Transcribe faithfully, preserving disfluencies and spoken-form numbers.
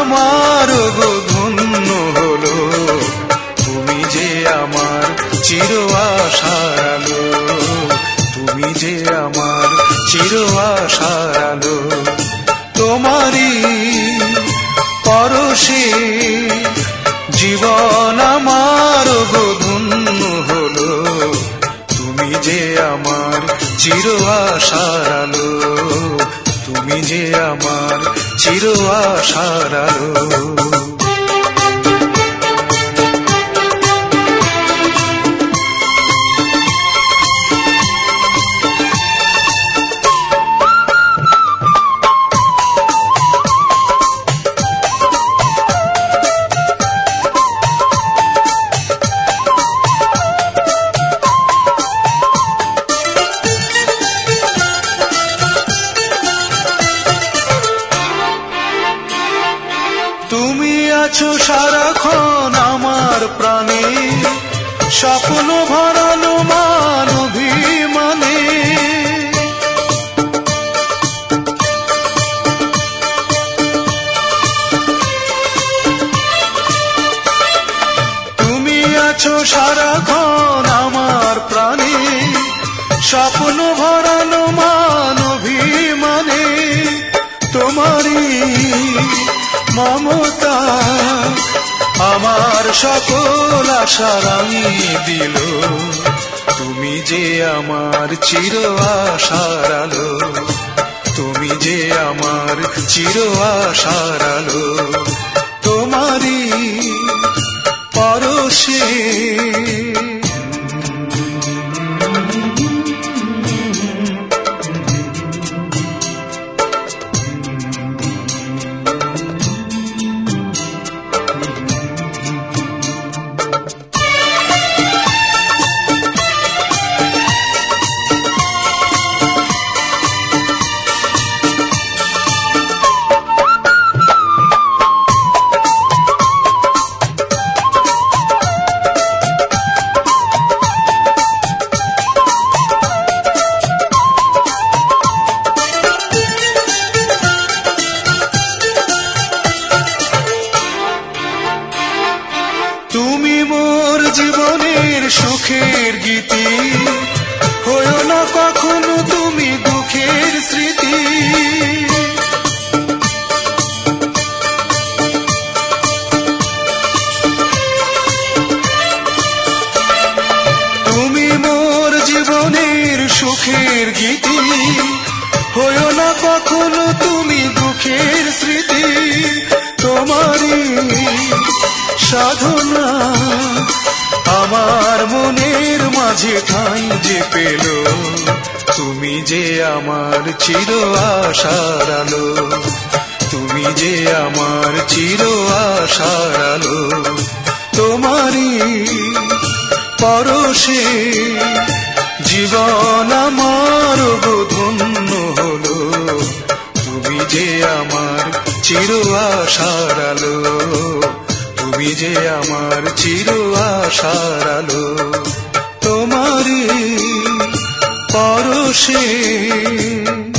আমার গো ধন্য হলো, তুমি যে আমার চির আশার আলো, তুমি যে আমার চির আশার আলো। তোমারই পরশে জীবন আমার গো ধন্য হলো, তুমি যে আমার চির আশার আলো, তুমি যে আমার চির আশার আলো। তুমি আছো সারাক্ষণ আমার প্রাণে, স্বপ্ন ভরানো মান অভিমানে। তুমি আছো সারাক্ষণ আমার প্রাণে, স্বপ্ন ভরানো মান অভিমানে। তোমারই মমতা আমার সকল আশা রাঙিয়ে দিল, তুমি যে আমার চির আশার আলো, তুমি যে আমার চির আশার আলো। তোমারই পরশে তুমি মোর জীবনের সুখের গীতি, হয়ো না কখনো তুমি দুঃখের স্মৃতি। তুমি মোর জীবনের সুখের গীতি, হয়ো না কখনো তুমি দুঃখের স্মৃতি। তোমারই সাধনা আমার মনের মাঝে ঠাঁই যে পেল, তুমি যে আমার চির আশার আলো, তুমি যে আমার চির আশার আলো। তোমারই পরশে জীবন আমার গো ধন্য হলো, তুমি যে আমার চির আশার আলো, তুমি যে আমার চির আশার আলো। তোমারই পরশে